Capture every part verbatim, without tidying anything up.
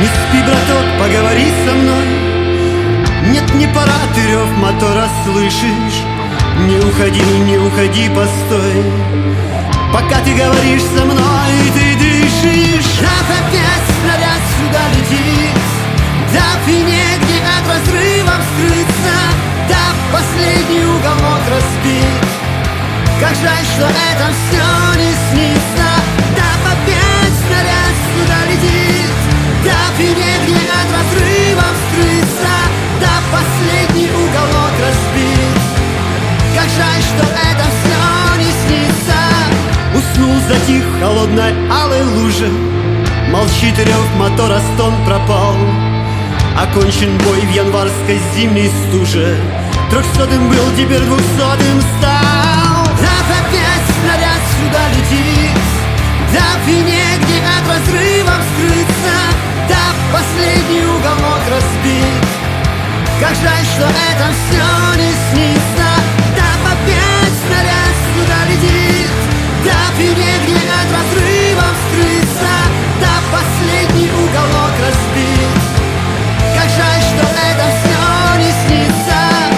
Не спи, браток, поговори со мной. Нет, не пора, ты рев мотора слышишь. Не уходи, не уходи, постой. Пока ты говоришь со мной, ты дышишь. Дав опять снаряд сюда летит, дав и негде от разрывов скрыться, дав последний уголок разбит. Как жаль, что это все не снится. Дав опять снаряд сюда летит, дав и негде от разрывов скрыться, дав последний уголок разбит. Как жаль, что это все не снится. Уснул, затих в холодной алой луже. Молчит рев мотора, стон пропал. Окончен бой в январской зимней стуже. Трехсотым был, теперь двухсотым стал. Дав опять снаряд сюда летит, дав и негде от разрывов скрыться, дав последний уголок разбит. Как жаль, что это все не снится. Дав опять снаряд сюда летит, дав и негде от разрывов скрыться, дав последний уголок разбит. Как жаль, что это все не снится.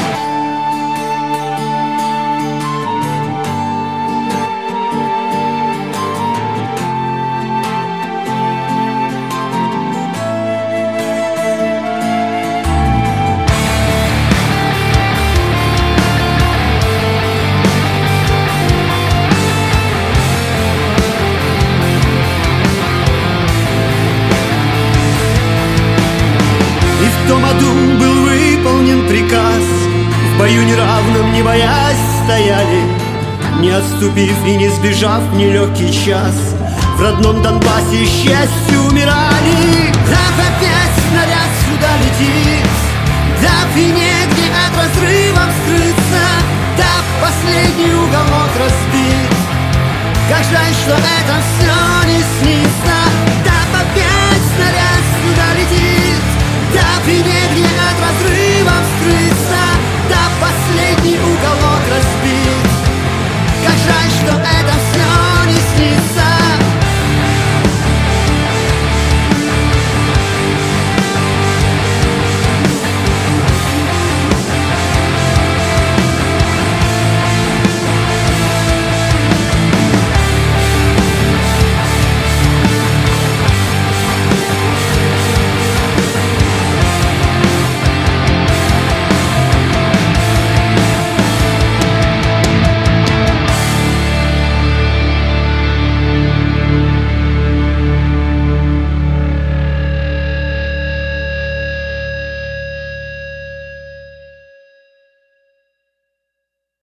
В том аду был выполнен приказ. В бою неравном, не боясь, стояли, не отступив и не сбежав в нелегкий час. В родном Донбассе счастью умирали.